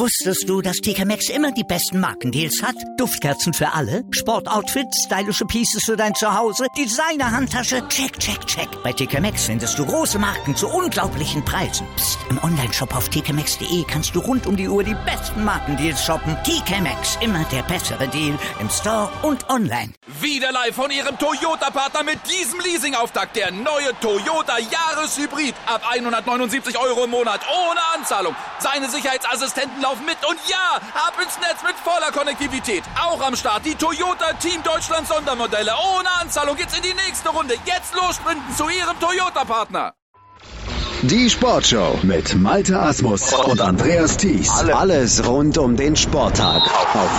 Wusstest du, dass TK Maxx immer die besten Markendeals hat? Duftkerzen für alle, Sportoutfits, stylische Pieces für dein Zuhause, Designer-Handtasche, check, check, check. Bei TK Maxx findest du große Marken zu unglaublichen Preisen. Psst. Im Onlineshop auf tkmaxx.de kannst du rund um die Uhr die besten Markendeals shoppen. TK Maxx, immer der bessere Deal im Store und online. Wieder live von Ihrem Toyota-Partner mit diesem Leasing-Auftakt. Der neue Toyota Jahreshybrid. Ab 179 € im Monat ohne Anzahlung. Seine Sicherheitsassistenten laufen mit und ja, ab ins Netz mit voller Konnektivität. Auch am Start die Toyota Team Deutschland Sondermodelle. Ohne Anzahlung geht's in die nächste Runde. Jetzt los sprinten zu Ihrem Toyota-Partner. Die Sportshow mit Malte Asmus und Andreas Thies. Alles rund um den Sporttag auf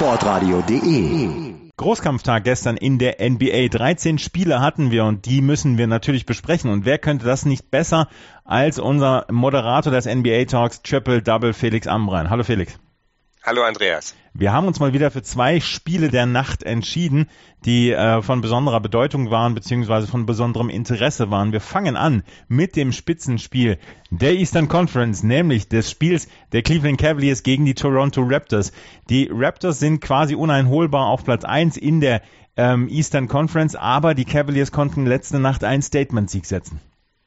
meinsportradio.de. Großkampftag gestern in der NBA. 13 Spiele hatten wir und die müssen wir natürlich besprechen. Und wer könnte das nicht besser als unser Moderator des NBA Talks Triple Double, Felix Ambrein. Hallo Felix. Hallo Andreas. Wir haben uns mal wieder für 2 Spiele der Nacht entschieden, die von besonderer Bedeutung waren bzw. von besonderem Interesse waren. Wir fangen an mit dem Spitzenspiel der Eastern Conference, nämlich des Spiels der Cleveland Cavaliers gegen die Toronto Raptors. Die Raptors sind quasi uneinholbar auf Platz 1 in der Eastern Conference, aber die Cavaliers konnten letzte Nacht einen Statement-Sieg setzen.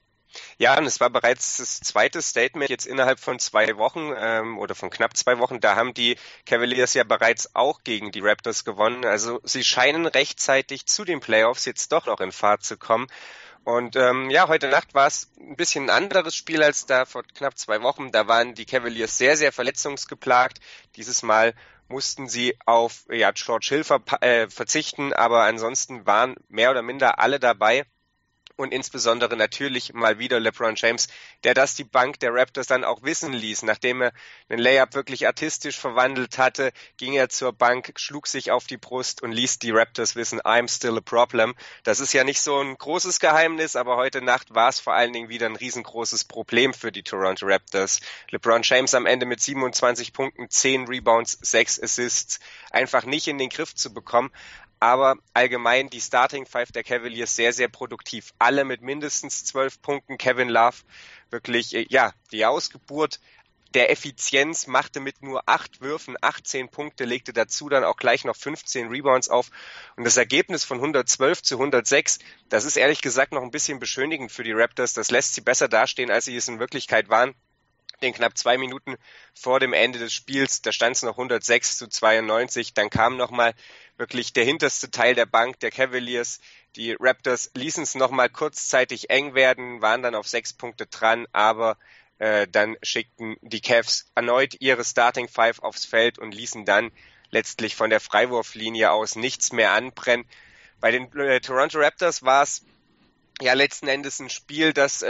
Ja, und es war bereits das zweite Statement jetzt innerhalb von 2 Wochen oder von knapp 2 Wochen. Da haben die Cavaliers ja bereits auch gegen die Raptors gewonnen. Also sie scheinen rechtzeitig zu den Playoffs jetzt doch noch in Fahrt zu kommen. Und heute Nacht war es ein bisschen ein anderes Spiel als da vor knapp 2 Wochen. Da waren die Cavaliers sehr, sehr verletzungsgeplagt. Dieses Mal mussten sie auf George Hill verzichten, aber ansonsten waren mehr oder minder alle dabei. Und insbesondere natürlich mal wieder LeBron James, der das die Bank der Raptors dann auch wissen ließ. Nachdem er einen Layup wirklich artistisch verwandelt hatte, ging er zur Bank, schlug sich auf die Brust und ließ die Raptors wissen, I'm still a problem. Das ist ja nicht so ein großes Geheimnis, aber heute Nacht war es vor allen Dingen wieder ein riesengroßes Problem für die Toronto Raptors. LeBron James am Ende mit 27 Punkten, 10 Rebounds, 6 Assists, einfach nicht in den Griff zu bekommen. Aber allgemein die Starting Five der Cavaliers sehr, sehr produktiv. Alle mit mindestens 12 Punkten. Kevin Love wirklich, die Ausgeburt der Effizienz, machte mit nur 8 Würfen 18 Punkte, legte dazu dann auch gleich noch 15 Rebounds auf. Und das Ergebnis von 112-106, das ist ehrlich gesagt noch ein bisschen beschönigend für die Raptors. Das lässt sie besser dastehen, als sie es in Wirklichkeit waren. In knapp 2 Minuten vor dem Ende des Spiels, da stand es noch 106-92, dann kam nochmal wirklich der hinterste Teil der Bank der Cavaliers. Die Raptors ließen es nochmal kurzzeitig eng werden, waren dann auf 6 Punkte dran, aber dann schickten die Cavs erneut ihre Starting Five aufs Feld und ließen dann letztlich von der Freiwurflinie aus nichts mehr anbrennen. Bei den Toronto Raptors war es letzten Endes ein Spiel, das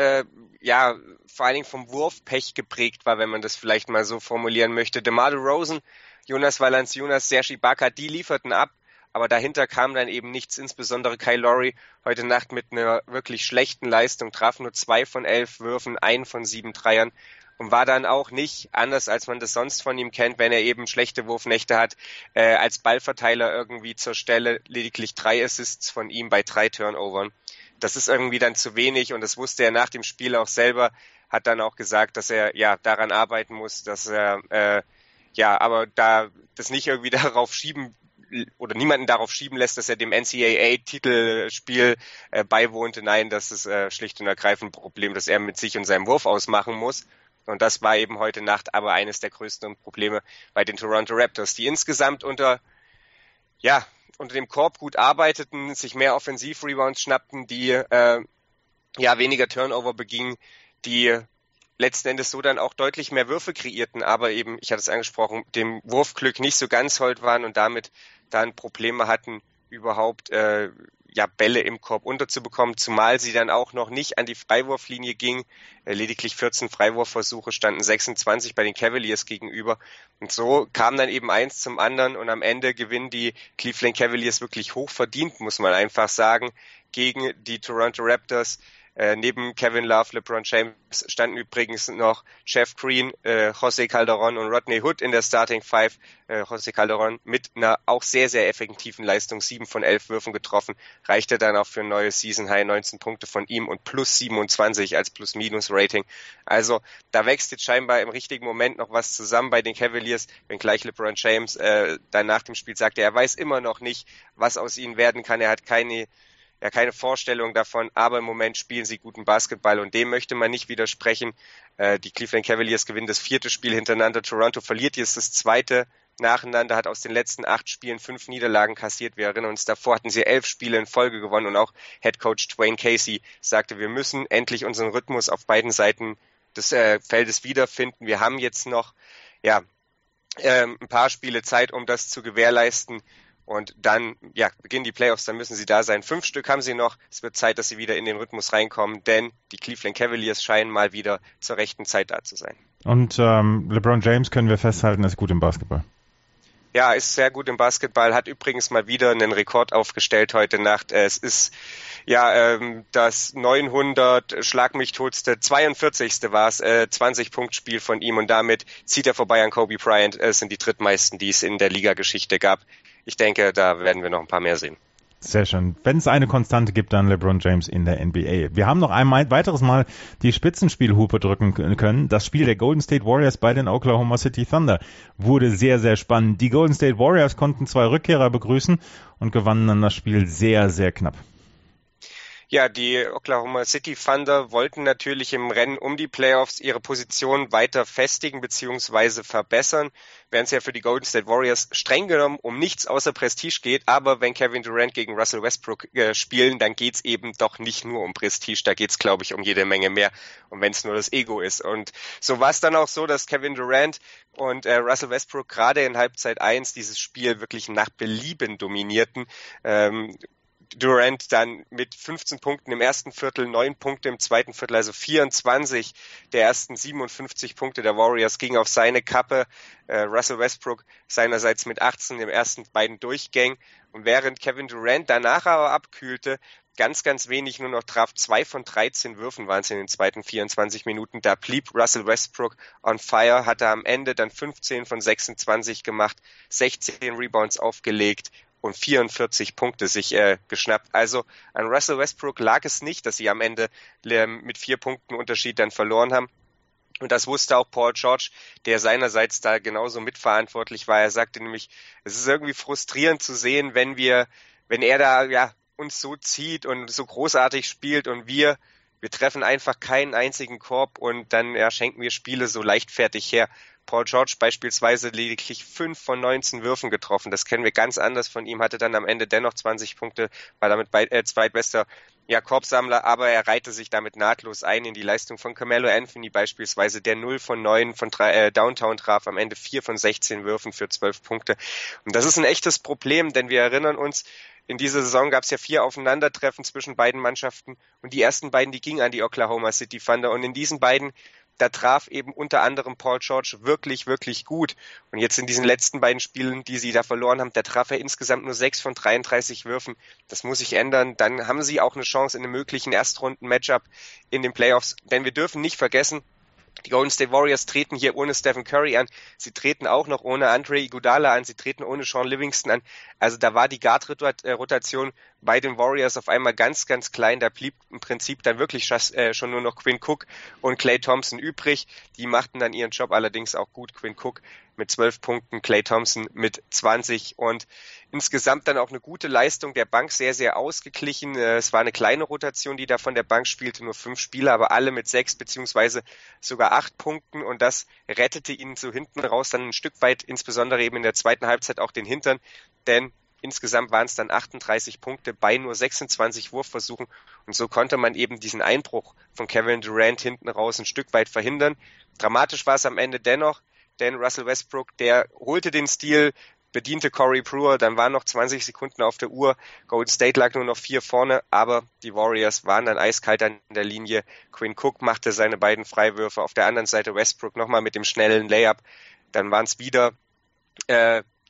vor allen Dingen vom Wurfpech geprägt war, wenn man das vielleicht mal so formulieren möchte. DeMar DeRozan, Jonas Valanciunas, Serge Ibaka, die lieferten ab, aber dahinter kam dann eben nichts, insbesondere Kyle Lowry heute Nacht mit einer wirklich schlechten Leistung, traf nur 2 von 11 Würfen, 1 von 7 Dreiern und war dann auch nicht, anders als man das sonst von ihm kennt, wenn er eben schlechte Wurfnächte hat, als Ballverteiler irgendwie zur Stelle, lediglich 3 Assists von ihm bei 3 Turnovern. Das ist irgendwie dann zu wenig und das wusste er nach dem Spiel auch selber, hat dann auch gesagt, dass er daran arbeiten muss, dass er aber da das nicht irgendwie darauf schieben oder niemanden darauf schieben lässt, dass er dem NCAA-Titelspiel beiwohnte. Nein, das ist schlicht und ergreifend ein Problem, das er mit sich und seinem Wurf ausmachen muss. Und das war eben heute Nacht aber eines der größten Probleme bei den Toronto Raptors, die insgesamt unter dem Korb gut arbeiteten, sich mehr Offensiv-Rebounds schnappten, die weniger Turnover begingen, die letzten Endes so dann auch deutlich mehr Würfe kreierten, aber eben, ich hatte es angesprochen, dem Wurfglück nicht so ganz hold waren und damit dann Probleme hatten, überhaupt Bälle im Korb unterzubekommen, zumal sie dann auch noch nicht an die Freiwurflinie ging. Lediglich 14 Freiwurfversuche, standen 26 bei den Cavaliers gegenüber. Und so kam dann eben eins zum anderen und am Ende gewinnen die Cleveland Cavaliers wirklich hoch verdient, muss man einfach sagen, gegen die Toronto Raptors. Neben Kevin Love, LeBron James standen übrigens noch Jeff Green, José Calderón und Rodney Hood in der Starting Five. José Calderón mit einer auch sehr, sehr effektiven Leistung, 7 von 11 Würfen getroffen, reichte dann auch für ein neues Season High, 19 Punkte von ihm und plus 27 als Plus-Minus-Rating. Also da wächst jetzt scheinbar im richtigen Moment noch was zusammen bei den Cavaliers, wenngleich LeBron James dann nach dem Spiel sagte, er weiß immer noch nicht, was aus ihnen werden kann. Er hat keine Vorstellung davon, aber im Moment spielen sie guten Basketball und dem möchte man nicht widersprechen. Die Cleveland Cavaliers gewinnen das 4. Spiel hintereinander, Toronto verliert jetzt das 2. nacheinander, hat aus den letzten 8 Spielen 5 Niederlagen kassiert. Wir erinnern uns, davor hatten sie 11 Spiele in Folge gewonnen und auch Head Coach Dwayne Casey sagte, wir müssen endlich unseren Rhythmus auf beiden Seiten des Feldes wiederfinden. Wir haben jetzt noch ein paar Spiele Zeit, um das zu gewährleisten. Und dann, beginnen die Playoffs, dann müssen sie da sein. 5 Stück haben sie noch. Es wird Zeit, dass sie wieder in den Rhythmus reinkommen, denn die Cleveland Cavaliers scheinen mal wieder zur rechten Zeit da zu sein. Und LeBron James können wir festhalten, ist gut im Basketball. Ja, ist sehr gut im Basketball, hat übrigens mal wieder einen Rekord aufgestellt heute Nacht. Es ist das 900 Schlag mich totste, 42. war es, 20-Punkt-Spiel von ihm und damit zieht er vorbei an Kobe Bryant. Es sind die drittmeisten, die es in der Liga-Geschichte gab. Ich denke, da werden wir noch ein paar mehr sehen. Sehr schön. Wenn es eine Konstante gibt, dann LeBron James in der NBA. Wir haben noch ein weiteres Mal die Spitzenspielhupe drücken können. Das Spiel der Golden State Warriors bei den Oklahoma City Thunder wurde sehr, sehr spannend. Die Golden State Warriors konnten 2 Rückkehrer begrüßen und gewannen dann das Spiel sehr, sehr knapp. Ja, die Oklahoma City Thunder wollten natürlich im Rennen um die Playoffs ihre Position weiter festigen bzw. verbessern, während es ja für die Golden State Warriors streng genommen um nichts außer Prestige geht. Aber wenn Kevin Durant gegen Russell Westbrook spielen, dann geht's eben doch nicht nur um Prestige, da geht's, glaube ich, um jede Menge mehr. Und wenn es nur das Ego ist. Und so war es dann auch so, dass Kevin Durant und Russell Westbrook gerade in Halbzeit 1 dieses Spiel wirklich nach Belieben dominierten. Durant dann mit 15 Punkten im ersten Viertel, 9 Punkte im zweiten Viertel, also 24 der ersten 57 Punkte der Warriors gingen auf seine Kappe. Russell Westbrook seinerseits mit 18 im ersten beiden Durchgängen. Und während Kevin Durant danach aber abkühlte, ganz, ganz wenig nur noch traf, 2 von 13 Würfen waren es in den zweiten 24 Minuten. Da blieb Russell Westbrook on fire, hatte am Ende dann 15 von 26 gemacht, 16 Rebounds aufgelegt und 44 Punkte sich geschnappt. Also an Russell Westbrook lag es nicht, dass sie am Ende mit 4 Punkten Unterschied dann verloren haben. Und das wusste auch Paul George, der seinerseits da genauso mitverantwortlich war. Er sagte nämlich, es ist irgendwie frustrierend zu sehen, wenn er da uns so zieht und so großartig spielt und wir treffen einfach keinen einzigen Korb und dann schenken wir Spiele so leichtfertig her. Paul George beispielsweise lediglich 5 von 19 Würfen getroffen. Das kennen wir ganz anders von ihm, hatte dann am Ende dennoch 20 Punkte, war damit zweitbester Korbsammler, aber er reihte sich damit nahtlos ein in die Leistung von Carmelo Anthony beispielsweise, der 0 von 9 von Downtown traf, am Ende 4 von 16 Würfen für 12 Punkte. Und das ist ein echtes Problem, denn wir erinnern uns, in dieser Saison gab es ja 4 Aufeinandertreffen zwischen beiden Mannschaften und die ersten beiden, die gingen an die Oklahoma City Thunder und in diesen beiden, da traf eben unter anderem Paul George wirklich, wirklich gut. Und jetzt in diesen letzten beiden Spielen, die sie da verloren haben, da traf er insgesamt nur 6 von 33 Würfen. Das muss sich ändern. Dann haben sie auch eine Chance in einem möglichen Erstrunden-Matchup in den Playoffs. Denn wir dürfen nicht vergessen, die Golden State Warriors treten hier ohne Stephen Curry an. Sie treten auch noch ohne Andre Iguodala an. Sie treten ohne Sean Livingston an. Also da war die Guard-Rotation bei den Warriors auf einmal ganz, ganz klein. Da blieb im Prinzip dann wirklich schon nur noch Quinn Cook und Klay Thompson übrig. Die machten dann ihren Job allerdings auch gut. Quinn Cook mit 12 Punkten, Klay Thompson mit 20 und insgesamt dann auch eine gute Leistung der Bank, sehr, sehr ausgeglichen. Es war eine kleine Rotation, die da von der Bank spielte, nur 5 Spieler, aber alle mit 6 beziehungsweise sogar 8 Punkten und das rettete ihnen so hinten raus dann ein Stück weit, insbesondere eben in der zweiten Halbzeit auch den Hintern, denn insgesamt waren es dann 38 Punkte bei nur 26 Wurfversuchen und so konnte man eben diesen Einbruch von Kevin Durant hinten raus ein Stück weit verhindern. Dramatisch war es am Ende dennoch, denn Russell Westbrook, der holte den Steal, bediente Corey Brewer, dann waren noch 20 Sekunden auf der Uhr, Golden State lag nur noch 4 vorne, aber die Warriors waren dann eiskalt an der Linie. Quinn Cook machte seine beiden Freiwürfe, auf der anderen Seite Westbrook nochmal mit dem schnellen Layup, dann waren es wieder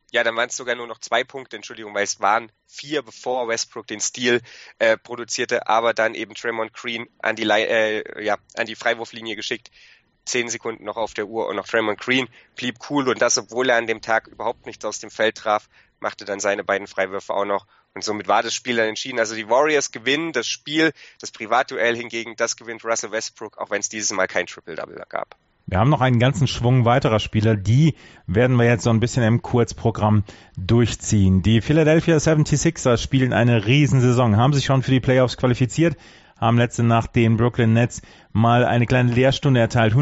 dann waren es sogar nur noch 2 Punkte, Entschuldigung, weil es waren 4, bevor Westbrook den Steal produzierte, aber dann eben Draymond Green an die Freiwurflinie geschickt. 10 Sekunden noch auf der Uhr und noch Draymond Green blieb cool und das, obwohl er an dem Tag überhaupt nichts aus dem Feld traf, machte dann seine beiden Freiwürfe auch noch und somit war das Spiel dann entschieden. Also die Warriors gewinnen das Spiel, das Privatduell hingegen, das gewinnt Russell Westbrook, auch wenn es dieses Mal kein Triple-Double gab. Wir haben noch einen ganzen Schwung weiterer Spieler, die werden wir jetzt so ein bisschen im Kurzprogramm durchziehen. Die Philadelphia 76ers spielen eine Riesensaison, haben sich schon für die Playoffs qualifiziert, haben letzte Nacht den Brooklyn Nets mal eine kleine Lehrstunde erteilt.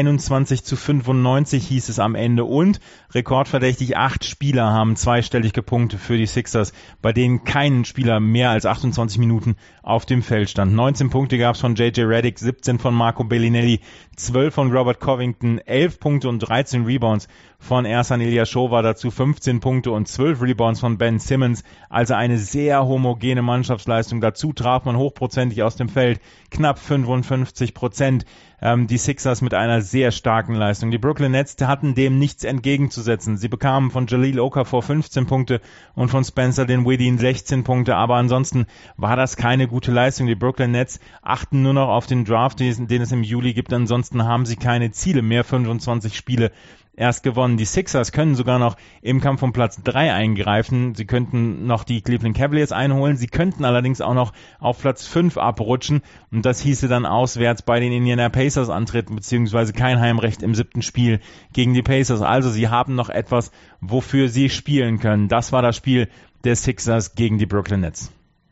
121-95 hieß es am Ende und rekordverdächtig 8 Spieler haben zweistellig gepunktet für die Sixers, bei denen kein Spieler mehr als 28 Minuten auf dem Feld stand. 19 Punkte gab es von J.J. Redick, 17 von Marco Bellinelli, 12 von Robert Covington, 11 Punkte und 13 Rebounds von Ersan Ilyasova, dazu 15 Punkte und 12 Rebounds von Ben Simmons, also eine sehr homogene Mannschaftsleistung. Dazu traf man hochprozentig aus dem Feld, knapp 55%. Die Sixers mit einer sehr starken Leistung. Die Brooklyn Nets hatten dem nichts entgegenzusetzen. Sie bekamen von Jahlil Okafor 15 Punkte und von Spencer Dinwiddie 16 Punkte, aber ansonsten war das keine gute Leistung. Die Brooklyn Nets achten nur noch auf den Draft, den es im Juli gibt. Ansonsten haben sie keine Ziele mehr, 25 Spiele erst gewonnen. Die Sixers können sogar noch im Kampf um Platz 3 eingreifen. Sie könnten noch die Cleveland Cavaliers einholen. Sie könnten allerdings auch noch auf Platz 5 abrutschen. Und das hieße dann auswärts bei den Indiana Pacers antreten, beziehungsweise kein Heimrecht im 7. Spiel gegen die Pacers. Also sie haben noch etwas, wofür sie spielen können. Das war das Spiel der Sixers gegen die Brooklyn Nets.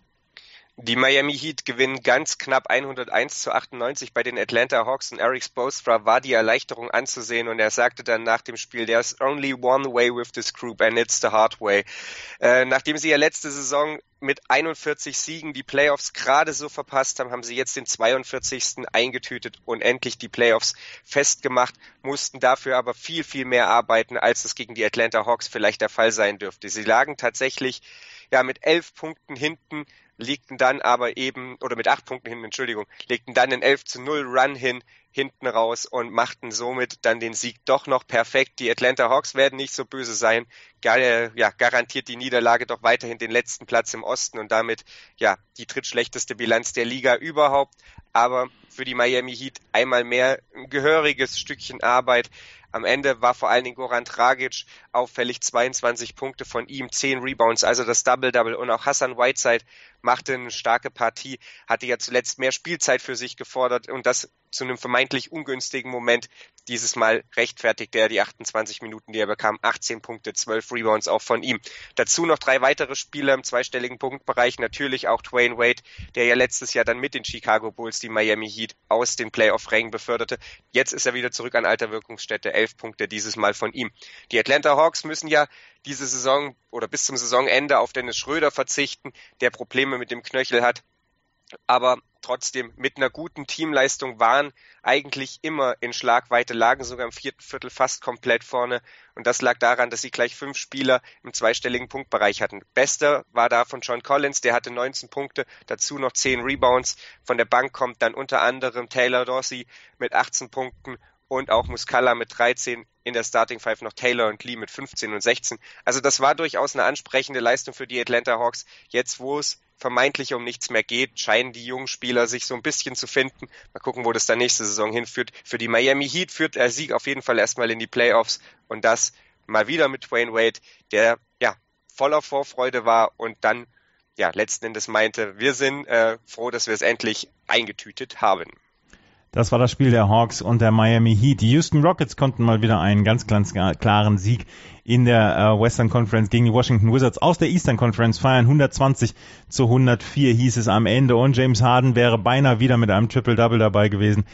Die Miami Heat gewinnen ganz knapp 101-98 bei den Atlanta Hawks und Erik Spoelstra war die Erleichterung anzusehen und er sagte dann nach dem Spiel, there's only one way with this group and it's the hard way. Nachdem sie ja letzte Saison mit 41 Siegen die Playoffs gerade so verpasst haben, haben sie jetzt den 42. eingetütet und endlich die Playoffs festgemacht, mussten dafür aber viel, viel mehr arbeiten, als es gegen die Atlanta Hawks vielleicht der Fall sein dürfte. Sie lagen tatsächlich mit 11 Punkten hinten, legten dann aber eben, oder mit 8 Punkten hinten, legten dann einen 11-0 Run hinten raus und machten somit dann den Sieg doch noch perfekt. Die Atlanta Hawks werden nicht so böse sein, garantiert die Niederlage doch weiterhin den letzten Platz im Osten und damit die drittschlechteste Bilanz der Liga überhaupt. Aber für die Miami Heat einmal mehr ein gehöriges Stückchen Arbeit. Am Ende war vor allen Dingen Goran Dragic auffällig, 22 Punkte von ihm, 10 Rebounds, also das Double-Double. Und auch Hassan Whiteside machte eine starke Partie, hatte ja zuletzt mehr Spielzeit für sich gefordert und das zu einem vermeintlich ungünstigen Moment. Dieses Mal rechtfertigte er die 28 Minuten, die er bekam, 18 Punkte, 12 Rebounds auch von ihm. Dazu noch 3 weitere Spieler im zweistelligen Punktbereich, natürlich auch Dwayne Wade, der ja letztes Jahr dann mit den Chicago Bulls die Miami Heat aus den Playoff-Rängen beförderte. Jetzt ist er wieder zurück an alter Wirkungsstätte, 11 Punkte dieses Mal von ihm. Die Atlanta Hawks müssen ja diese Saison oder bis zum Saisonende auf Dennis Schröder verzichten, der Probleme mit dem Knöchel hat. Aber trotzdem mit einer guten Teamleistung waren eigentlich immer in Schlagweite, lagen sogar im 4. Viertel fast komplett vorne. Und das lag daran, dass sie gleich 5 Spieler im zweistelligen Punktbereich hatten. Bester war da von John Collins, der hatte 19 Punkte, dazu noch 10 Rebounds. Von der Bank kommt dann unter anderem Taylor Dorsey mit 18 Punkten und auch Muscala mit 13, in der Starting Five noch Taylor und Lee mit 15 und 16. Also das war durchaus eine ansprechende Leistung für die Atlanta Hawks. Jetzt, wo es vermeintlich um nichts mehr geht, scheinen die jungen Spieler sich so ein bisschen zu finden. Mal gucken, wo das dann nächste Saison hinführt. Für die Miami Heat führt der Sieg auf jeden Fall erstmal in die Playoffs und das mal wieder mit Dwayne Wade, der voller Vorfreude war und dann letzten Endes meinte, wir sind froh, dass wir es endlich eingetütet haben. Das war das Spiel der Hawks und der Miami Heat. Die Houston Rockets konnten mal wieder einen ganz klaren Sieg in der Western Conference gegen die Washington Wizards aus der Eastern Conference feiern. 120-104 hieß es am Ende und James Harden wäre beinahe wieder mit einem Triple-Double dabei gewesen.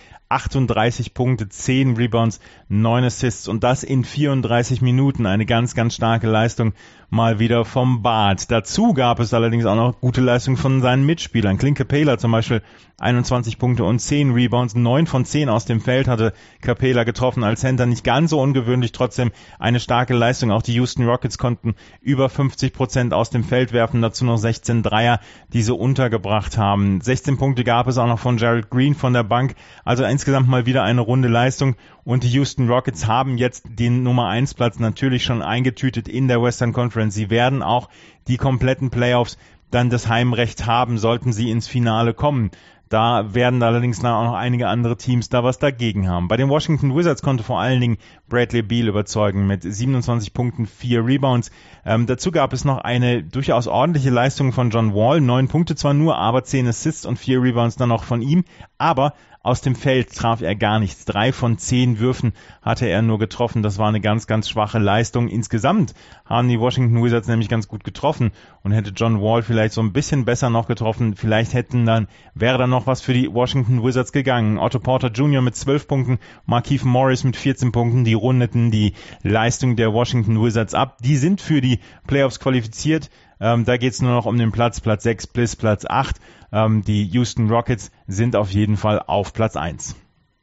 38 Punkte, 10 Rebounds, 9 Assists und das in 34 Minuten. Eine ganz starke Leistung mal wieder vom Bart. Dazu gab es allerdings auch noch gute Leistung von seinen Mitspielern. Clint Capela zum Beispiel 21 Punkte und 10 Rebounds, 9 von 10 aus dem Feld hatte Capela getroffen als Center. Nicht ganz so ungewöhnlich, trotzdem eine starke Leistung. Auch die Houston Rockets konnten über 50% aus dem Feld werfen, dazu noch 16 Dreier, die sie untergebracht haben. 16 Punkte gab es auch noch von Gerald Green von der Bank. Also insgesamt mal wieder eine runde Leistung und die Houston Rockets haben jetzt den Nummer 1 Platz natürlich schon eingetütet in der Western Conference. Sie werden auch die kompletten Playoffs dann das Heimrecht haben, sollten sie ins Finale kommen. Da werden allerdings auch noch einige andere Teams da was dagegen haben. Bei den Washington Wizards konnte vor allen Dingen Bradley Beal überzeugen mit 27 Punkten, 4 Rebounds. Dazu gab es noch eine durchaus ordentliche Leistung von John Wall. 9 Punkte zwar nur, aber 10 Assists und 4 Rebounds dann noch von ihm. Aber aus dem Feld traf er gar nichts. 3 von 10 Würfen hatte er nur getroffen. Das war eine ganz, ganz schwache Leistung. Insgesamt haben die Washington Wizards nämlich ganz gut getroffen und hätte John Wall vielleicht so ein bisschen besser noch getroffen. Vielleicht wäre dann noch was für die Washington Wizards gegangen. Otto Porter Jr. mit 12 Punkten, Markieff Morris mit 14 Punkten. Die rundeten die Leistung der Washington Wizards ab. Die sind für die Playoffs qualifiziert. Da geht es nur noch um den Platz 6 bis Platz 8. Die Houston Rockets sind auf jeden Fall auf Platz 1.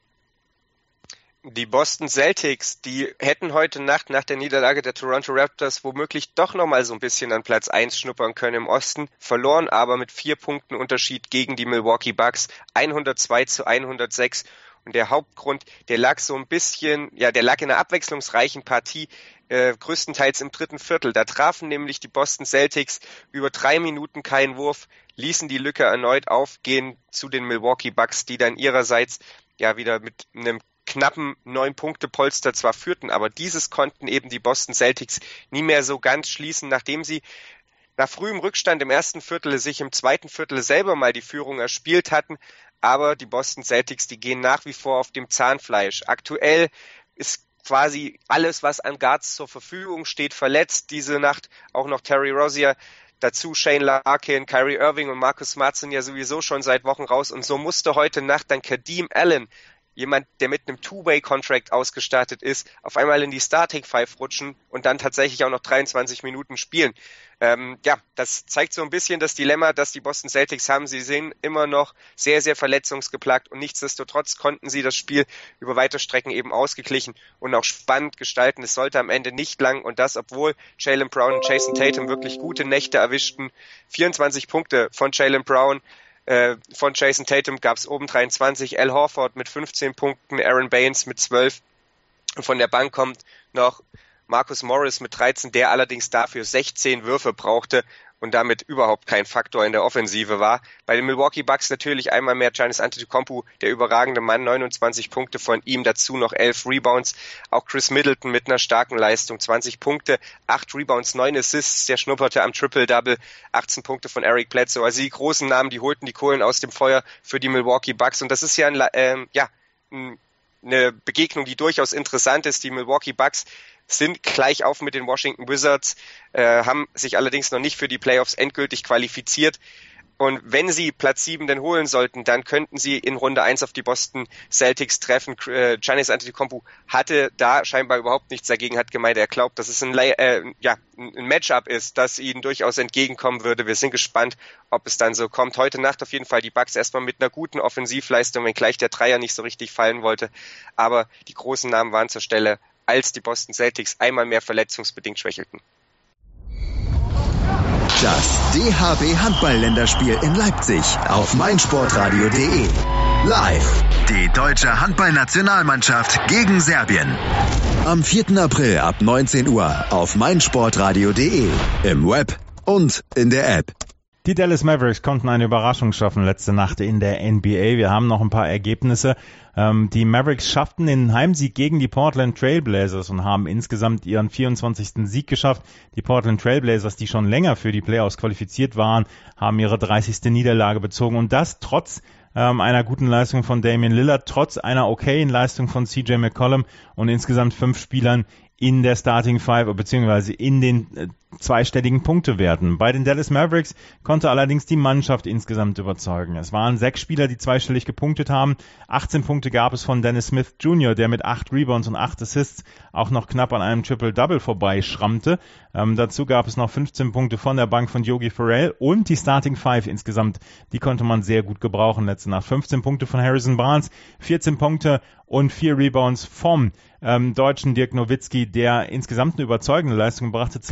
Die Boston Celtics, die hätten heute Nacht nach der Niederlage der Toronto Raptors womöglich doch nochmal so ein bisschen an Platz 1 schnuppern können im Osten, verloren aber mit 4 Punkten Unterschied gegen die Milwaukee Bucks, 102-106. Und der Hauptgrund, der lag in einer abwechslungsreichen Partie, größtenteils im dritten Viertel. Da trafen nämlich die Boston Celtics über 3 Minuten keinen Wurf, ließen die Lücke erneut aufgehen zu den Milwaukee Bucks, die dann ihrerseits wieder mit einem knappen 9-Punkte-Polster zwar führten, aber dieses konnten eben die Boston Celtics nie mehr so ganz schließen, nachdem sie nach frühem Rückstand im ersten Viertel sich im zweiten Viertel selber mal die Führung erspielt hatten. Aber die Boston Celtics, die gehen nach wie vor auf dem Zahnfleisch. Aktuell ist quasi alles, was an Guards zur Verfügung steht, verletzt. Diese Nacht auch noch Terry Rozier, dazu Shane Larkin, Kyrie Irving und Marcus Smart sind ja sowieso schon seit Wochen raus. Und so musste heute Nacht dann Kadeem Allen, jemand, der mit einem Two-Way-Contract ausgestattet ist, auf einmal in die Starting Five rutschen und dann tatsächlich auch noch 23 Minuten spielen. Das zeigt so ein bisschen das Dilemma, das die Boston Celtics haben. Sie sind immer noch sehr, sehr verletzungsgeplagt und nichtsdestotrotz konnten sie das Spiel über weite Strecken eben ausgeglichen und auch spannend gestalten. Es sollte am Ende nicht lang und das, obwohl Jaylen Brown und Jason Tatum wirklich gute Nächte erwischten. 24 Punkte von Jaylen Brown. Von Jason Tatum gab es obendrein 20, Al Horford mit 15 Punkten, Aaron Baines mit 12. Und von der Bank kommt noch Marcus Morris mit 13, der allerdings dafür 16 Würfe brauchte und damit überhaupt kein Faktor in der Offensive war. Bei den Milwaukee Bucks natürlich einmal mehr Giannis Antetokounmpo, der überragende Mann, 29 Punkte von ihm, dazu noch 11 Rebounds. Auch Chris Middleton mit einer starken Leistung, 20 Punkte, 8 Rebounds, 9 Assists, der schnupperte am Triple-Double, 18 Punkte von Eric Bledsoe. Also die großen Namen, die holten die Kohlen aus dem Feuer für die Milwaukee Bucks und das ist ja eine Begegnung, die durchaus interessant ist. Die Milwaukee Bucks sind gleich auf mit den Washington Wizards, haben sich allerdings noch nicht für die Playoffs endgültig qualifiziert. Und wenn sie Platz 7 denn holen sollten, dann könnten sie in Runde 1 auf die Boston Celtics treffen. Giannis Antetokounmpo hatte da scheinbar überhaupt nichts dagegen, hat gemeint, er glaubt, dass es ein Matchup ist, das ihnen durchaus entgegenkommen würde. Wir sind gespannt, ob es dann so kommt. Heute Nacht auf jeden Fall die Bucks erstmal mit einer guten Offensivleistung, wenngleich der Dreier nicht so richtig fallen wollte. Aber die großen Namen waren zur Stelle, als die Boston Celtics einmal mehr verletzungsbedingt schwächelten. Das DHB-Handball-Länderspiel in Leipzig auf meinsportradio.de. Live. Die deutsche Handballnationalmannschaft gegen Serbien. Am 4. April ab 19 Uhr auf meinsportradio.de. Im Web und in der App. Die Dallas Mavericks konnten eine Überraschung schaffen letzte Nacht in der NBA. Wir haben noch ein paar Ergebnisse. Die Mavericks schafften den Heimsieg gegen die Portland Trail Blazers und haben insgesamt ihren 24. Sieg geschafft. Die Portland Trail Blazers, die schon länger für die Playoffs qualifiziert waren, haben ihre 30. Niederlage bezogen und das trotz einer guten Leistung von Damian Lillard, trotz einer okayen Leistung von CJ McCollum und insgesamt 5 Spielern in der Starting Five beziehungsweise in den zweistelligen Punktewerten. Bei den Dallas Mavericks konnte allerdings die Mannschaft insgesamt überzeugen. Es waren 6 Spieler, die zweistellig gepunktet haben. 18 Punkte gab es von Dennis Smith Jr., der mit 8 Rebounds und 8 Assists auch noch knapp an einem Triple-Double vorbeischrammte. Dazu gab es noch 15 Punkte von der Bank von Yogi Ferrell und die Starting Five insgesamt, die konnte man sehr gut gebrauchen letzte Nacht. 15 Punkte von Harrison Barnes, 14 Punkte und 4 Rebounds vom deutschen Dirk Nowitzki, der insgesamt eine überzeugende Leistung brachte, zwar nur 5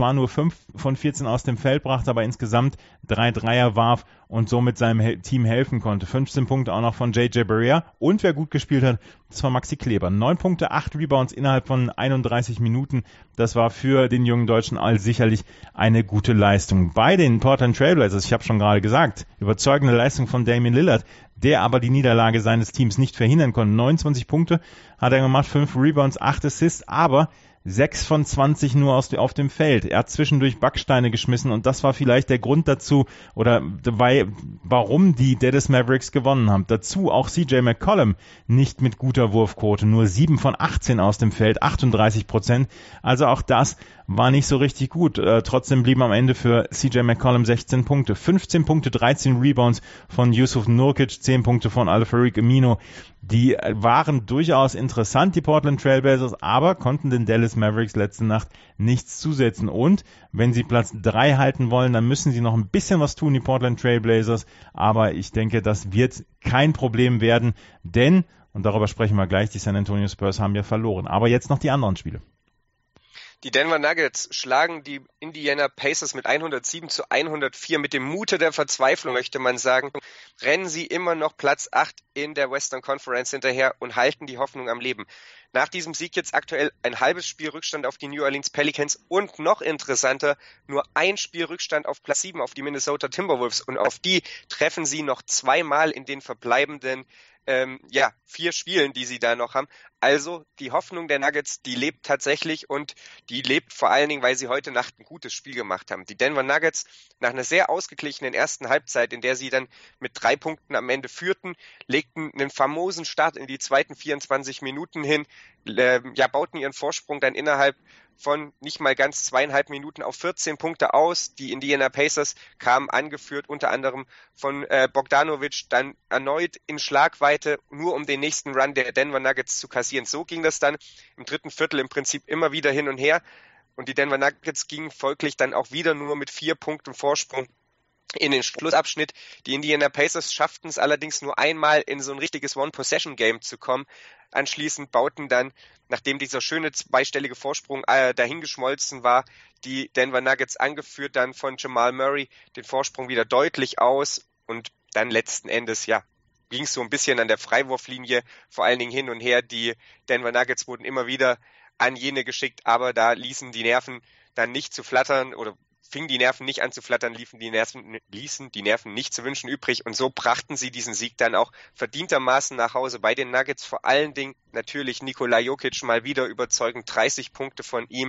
5 von 14 aus dem Feld brachte, aber insgesamt 3 Dreier warf und somit seinem Team helfen konnte. 15 Punkte auch noch von J.J. Barea. Und wer gut gespielt hat, das war Maxi Kleber. 9 Punkte, 8 Rebounds innerhalb von 31 Minuten. Das war für den jungen Deutschen sicherlich eine gute Leistung. Bei den Portland Trailblazers, ich habe schon gerade gesagt, überzeugende Leistung von Damian Lillard, der aber die Niederlage seines Teams nicht verhindern konnte. 29 Punkte hat er gemacht, 5 Rebounds, 8 Assists, aber 6 von 20 nur auf dem Feld. Er hat zwischendurch Backsteine geschmissen und das war vielleicht der Grund dazu oder warum die Dallas Mavericks gewonnen haben. Dazu auch CJ McCollum nicht mit guter Wurfquote, nur 7 von 18 aus dem Feld, 38%. Also auch das war nicht so richtig gut. Trotzdem blieben am Ende für CJ McCollum 16 Punkte. 15 Punkte, 13 Rebounds von Yusuf Nurkic, 10 Punkte von Al-Farouq Aminu. Die waren durchaus interessant, die Portland Trailblazers, aber konnten den Dallas Mavericks letzte Nacht nichts zusetzen. Und wenn sie Platz 3 halten wollen, dann müssen sie noch ein bisschen was tun, die Portland Trailblazers. Aber ich denke, das wird kein Problem werden, denn, und darüber sprechen wir gleich, die San Antonio Spurs haben ja verloren. Aber jetzt noch die anderen Spiele. Die Denver Nuggets schlagen die Indiana Pacers mit 107-104. Mit dem Mute der Verzweiflung, möchte man sagen, rennen sie immer noch Platz 8 in der Western Conference hinterher und halten die Hoffnung am Leben. Nach diesem Sieg jetzt aktuell ein halbes Spiel Rückstand auf die New Orleans Pelicans und noch interessanter, nur ein Spiel Rückstand auf Platz 7 auf die Minnesota Timberwolves. Und auf die treffen sie noch zweimal in den verbleibenden 4 Spielen, die sie da noch haben. Also die Hoffnung der Nuggets, die lebt tatsächlich und die lebt vor allen Dingen, weil sie heute Nacht ein gutes Spiel gemacht haben. Die Denver Nuggets nach einer sehr ausgeglichenen ersten Halbzeit, in der sie dann mit 3 Punkten am Ende führten, legten einen famosen Start in die zweiten 24 Minuten hin, bauten ihren Vorsprung dann innerhalb von nicht mal ganz 2,5 Minuten auf 14 Punkte aus. Die Indiana Pacers kamen angeführt unter anderem von Bogdanovic dann erneut in Schlagweite, nur um den nächsten Run der Denver Nuggets zu kassieren. So ging das dann im dritten Viertel im Prinzip immer wieder hin und her und die Denver Nuggets gingen folglich dann auch wieder nur mit 4 Punkten Vorsprung in den Schlussabschnitt. Die Indiana Pacers schafften es allerdings nur einmal in so ein richtiges One-Possession-Game zu kommen. Anschließend bauten dann, nachdem dieser schöne zweistellige Vorsprung dahingeschmolzen war, die Denver Nuggets, angeführt dann von Jamal Murray, den Vorsprung wieder deutlich aus und dann letzten Endes, ging es so ein bisschen an der Freiwurflinie, vor allen Dingen hin und her. Die Denver Nuggets wurden immer wieder an jene geschickt, aber da ließen die Nerven dann nicht zu flattern oder fingen die Nerven nicht an zu flattern, ließen die Nerven nicht zu wünschen übrig und so brachten sie diesen Sieg dann auch verdientermaßen nach Hause. Bei den Nuggets vor allen Dingen natürlich Nikola Jokic mal wieder überzeugend, 30 Punkte von ihm,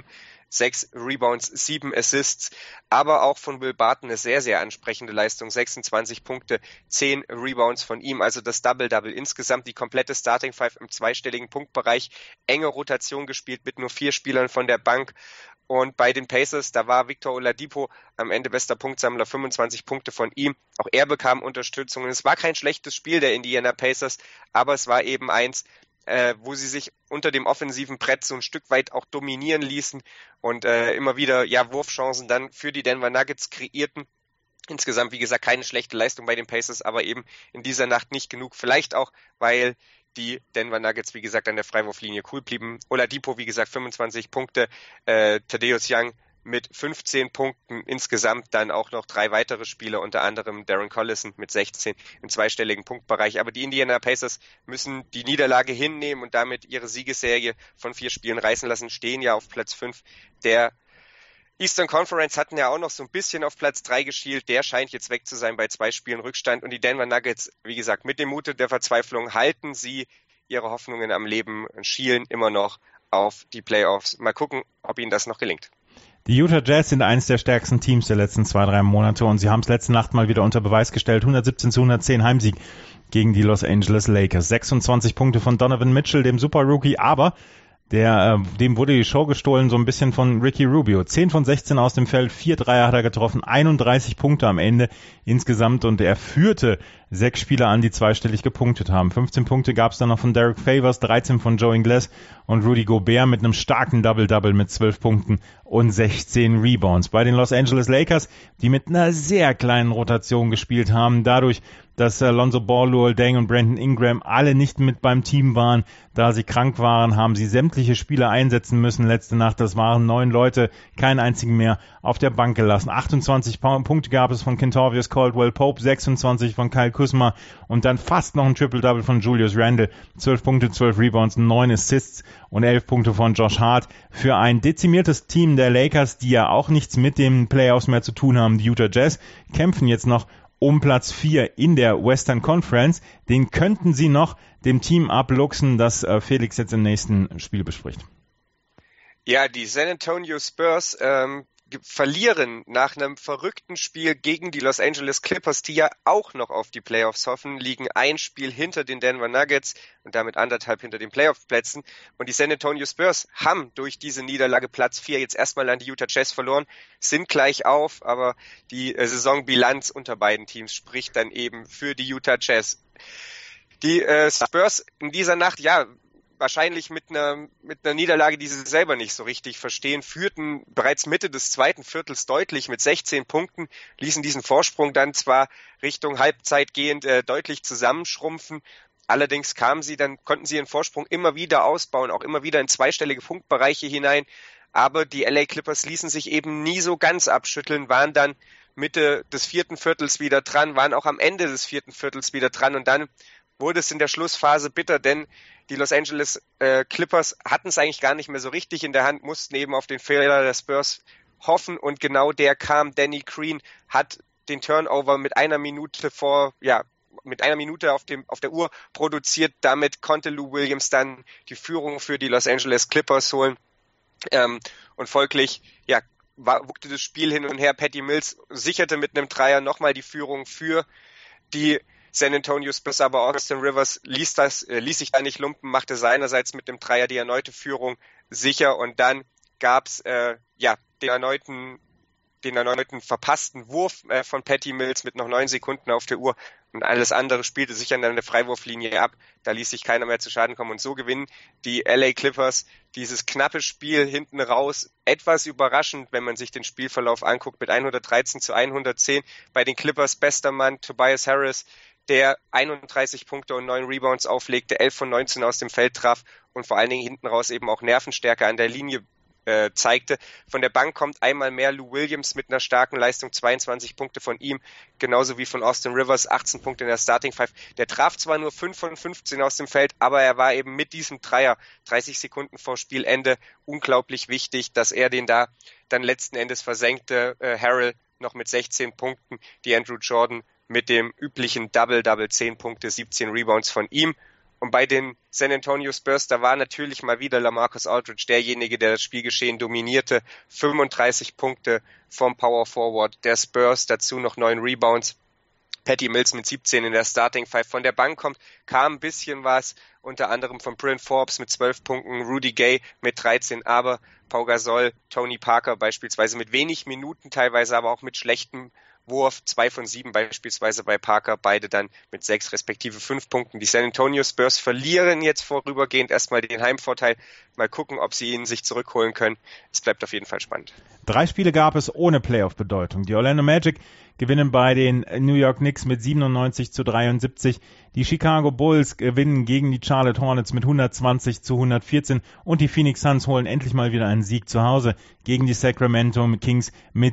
6 Rebounds, 7 Assists, aber auch von Will Barton eine sehr, sehr ansprechende Leistung, 26 Punkte, 10 Rebounds von ihm, also das Double-Double. Insgesamt die komplette Starting Five im zweistelligen Punktbereich, enge Rotation gespielt mit nur 4 Spielern von der Bank. Und bei den Pacers, da war Victor Oladipo am Ende bester Punktsammler, 25 Punkte von ihm. Auch er bekam Unterstützung. Und es war kein schlechtes Spiel der Indiana Pacers, aber es war eben eins, wo sie sich unter dem offensiven Brett so ein Stück weit auch dominieren ließen und immer wieder Wurfchancen dann für die Denver Nuggets kreierten. Insgesamt, wie gesagt, keine schlechte Leistung bei den Pacers, aber eben in dieser Nacht nicht genug. Vielleicht auch, weil die Denver Nuggets, wie gesagt, an der Freiwurflinie cool blieben. Oladipo, wie gesagt, 25 Punkte. Thaddeus Young mit 15 Punkten. Insgesamt dann auch noch 3 weitere Spieler, unter anderem Darren Collison mit 16 im zweistelligen Punktbereich. Aber die Indiana Pacers müssen die Niederlage hinnehmen und damit ihre Siegesserie von 4 Spielen reißen lassen, stehen ja auf Platz 5 der Eastern Conference, hatten ja auch noch so ein bisschen auf Platz 3 geschielt. Der scheint jetzt weg zu sein bei 2 Spielen Rückstand. Und die Denver Nuggets, wie gesagt, mit dem Mute der Verzweiflung halten sie ihre Hoffnungen am Leben und schielen immer noch auf die Playoffs. Mal gucken, ob ihnen das noch gelingt. Die Utah Jazz sind eines der stärksten Teams der letzten 2-3 Monate und sie haben es letzte Nacht mal wieder unter Beweis gestellt. 117-110 Heimsieg gegen die Los Angeles Lakers. 26 Punkte von Donovan Mitchell, dem Super-Rookie, aber dem wurde die Show gestohlen, so ein bisschen von Ricky Rubio. 10 von 16 aus dem Feld, 4 Dreier hat er getroffen, 31 Punkte am Ende insgesamt und er führte 6 Spieler an, die zweistellig gepunktet haben. 15 Punkte gab es dann noch von Derek Favors, 13 von Joe Ingles und Rudy Gobert mit einem starken Double-Double mit 12 Punkten und 16 Rebounds. Bei den Los Angeles Lakers, die mit einer sehr kleinen Rotation gespielt haben, dadurch, dass Lonzo Ball, Luol Deng und Brandon Ingram alle nicht mit beim Team waren, da sie krank waren, haben sie sämtliche Spieler einsetzen müssen. Letzte Nacht, das waren 9 Leute, keinen einzigen mehr auf der Bank gelassen. 28 Punkte gab es von Kentavious Caldwell-Pope, 26 von Kyle Kuzma und dann fast noch ein Triple-Double von Julius Randle. 12 Punkte, 12 Rebounds, 9 Assists und 11 Punkte von Josh Hart. Für ein dezimiertes Team der Lakers, die ja auch nichts mit den Playoffs mehr zu tun haben, die Utah Jazz, kämpfen jetzt noch um Platz 4 in der Western Conference. Den könnten sie noch dem Team abluchsen, das Felix jetzt im nächsten Spiel bespricht. Ja, die San Antonio Spurs verlieren nach einem verrückten Spiel gegen die Los Angeles Clippers, die ja auch noch auf die Playoffs hoffen, liegen ein Spiel hinter den Denver Nuggets und damit 1,5 hinter den Playoff-Plätzen. Und die San Antonio Spurs haben durch diese Niederlage Platz 4 jetzt erstmal an die Utah Jazz verloren, sind gleich auf, aber die Saisonbilanz unter beiden Teams spricht dann eben für die Utah Jazz. Die Spurs in dieser Nacht, ja, wahrscheinlich mit einer Niederlage, die sie selber nicht so richtig verstehen, führten bereits Mitte des zweiten Viertels deutlich mit 16 Punkten, ließen diesen Vorsprung dann zwar Richtung Halbzeit gehend deutlich zusammenschrumpfen, allerdings konnten sie ihren Vorsprung immer wieder ausbauen, auch immer wieder in zweistellige Punktbereiche hinein, aber die LA Clippers ließen sich eben nie so ganz abschütteln, waren dann Mitte des vierten Viertels wieder dran, waren auch am Ende des vierten Viertels wieder dran und dann wurde es in der Schlussphase bitter, denn die Los Angeles Clippers hatten es eigentlich gar nicht mehr so richtig in der Hand, mussten eben auf den Fehler der Spurs hoffen und genau der kam. Danny Green hat den Turnover mit einer Minute auf der Uhr produziert. Damit konnte Lou Williams dann die Führung für die Los Angeles Clippers holen. Und folglich, ja, wuckte das Spiel hin und her. Patty Mills sicherte mit einem Dreier nochmal die Führung für die San Antonio Spurs, aber Austin Rivers ließ sich da nicht lumpen, machte seinerseits mit dem Dreier die erneute Führung sicher und dann gab's den erneuten verpassten Wurf von Patty Mills mit noch 9 Sekunden auf der Uhr und alles andere spielte sich an der Freiwurflinie ab. Da ließ sich keiner mehr zu Schaden kommen und so gewinnen die LA Clippers dieses knappe Spiel hinten raus. Etwas überraschend, wenn man sich den Spielverlauf anguckt, mit 113-110 bei den Clippers bester Mann Tobias Harris, der 31 Punkte und 9 Rebounds auflegte, 11 von 19 aus dem Feld traf und vor allen Dingen hinten raus eben auch Nervenstärke an der Linie zeigte. Von der Bank kommt einmal mehr Lou Williams mit einer starken Leistung, 22 Punkte von ihm, genauso wie von Austin Rivers, 18 Punkte in der Starting Five. Der traf zwar nur 5 von 15 aus dem Feld, aber er war eben mit diesem Dreier 30 Sekunden vor Spielende unglaublich wichtig, dass er den da dann letzten Endes versenkte. Harrell noch mit 16 Punkten, die Andrew Jordan mit dem üblichen Double-Double, 10 Punkte, 17 Rebounds von ihm. Und bei den San Antonio Spurs, da war natürlich mal wieder LaMarcus Aldridge derjenige, der das Spielgeschehen dominierte. 35 Punkte vom Power Forward der Spurs, dazu noch 9 Rebounds. Patty Mills mit 17 in der Starting Five. Von der Bank kam ein bisschen was, unter anderem von Bryn Forbes mit 12 Punkten, Rudy Gay mit 13, aber Pau Gasol, Tony Parker beispielsweise mit wenig Minuten, teilweise aber auch mit schlechtem Wurf, 2 von 7 beispielsweise bei Parker, beide dann mit 6 respektive 5 Punkten. Die San Antonio Spurs verlieren jetzt vorübergehend erstmal den Heimvorteil. Mal gucken, ob sie ihn sich zurückholen können. Es bleibt auf jeden Fall spannend. 3 Spiele gab es ohne Playoff-Bedeutung. Die Orlando Magic gewinnen bei den New York Knicks mit 97-73. Die Chicago Bulls gewinnen gegen die Charlotte Hornets mit 120-114 und die Phoenix Suns holen endlich mal wieder einen Sieg zu Hause gegen die Sacramento Kings mit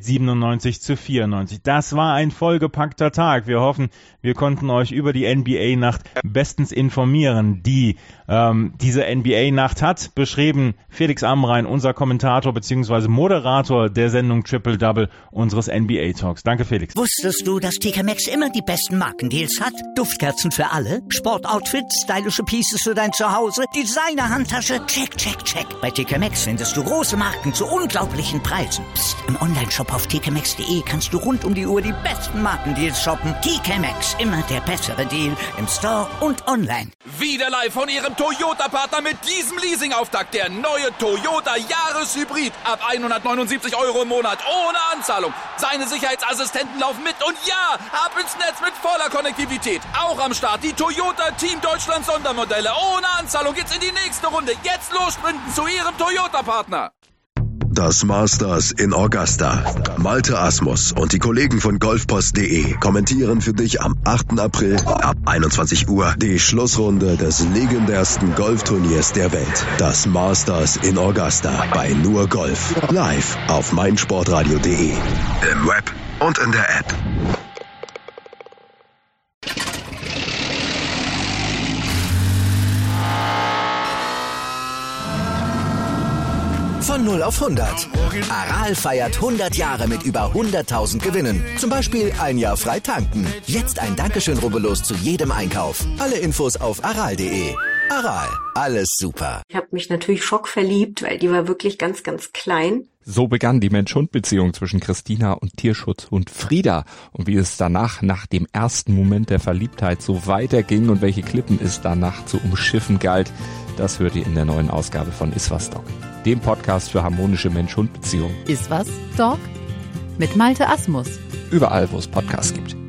97-94. Das war ein vollgepackter Tag. Wir hoffen, wir konnten euch über die NBA-Nacht bestens informieren. Die diese NBA-Nacht hat beschrieben Felix Amrain, unser Kommentator bzw. Moderator der Sendung Triple Double unseres NBA-Talks. Danke, Felix. Wusstest du, dass TK Maxx immer die besten Markendeals hat? Duftkerzen für alle, Sportoutfits, stylische Pieces für dein Zuhause, Designer-Handtasche, check, check, check. Bei TK Maxx findest du große Marken zu unglaublichen Preisen. Psst. Im Onlineshop auf tkmaxx.de kannst du rund um die Uhr die besten Markendeals shoppen. TK Maxx, immer der bessere Deal im Store und online. Wieder live von ihrem Toyota-Partner mit diesem Leasing-Auftakt. Der neue Toyota Jahreshybrid. Ab 179 € im Monat. Ohne Anzahlung. Seine Sicherheitsassistenten laufen mit und ja, ab ins Netz mit voller Konnektivität. Auch am Start die Toyota Team Deutschland Sondermodelle. Ohne Anzahlung geht's in die nächste Runde. Jetzt los sprinten zu Ihrem Toyota-Partner. Das Masters in Augusta. Malte Asmus und die Kollegen von golfpost.de kommentieren für dich am 8. April ab 21 Uhr die Schlussrunde des legendärsten Golfturniers der Welt. Das Masters in Augusta bei Nur Golf. Live auf meinsportradio.de. Im Web und in der App. Von 0 auf 100. Aral feiert 100 Jahre mit über 100.000 Gewinnen. Zum Beispiel ein Jahr frei tanken. Jetzt ein Dankeschön, rubbellos zu jedem Einkauf. Alle Infos auf aral.de. Aral, alles super. Ich habe mich natürlich schockverliebt, weil die war wirklich ganz, ganz klein. So begann die Mensch-Hund-Beziehung zwischen Christina und Tierschutzhund Frieda. Und wie es danach, nach dem ersten Moment der Verliebtheit, so weiterging und welche Klippen es danach zu umschiffen galt, das hört ihr in der neuen Ausgabe von Iswas Dog, dem Podcast für harmonische Mensch-Hund-Beziehungen. Iswas Dog mit Malte Asmus. Überall, wo es Podcasts gibt.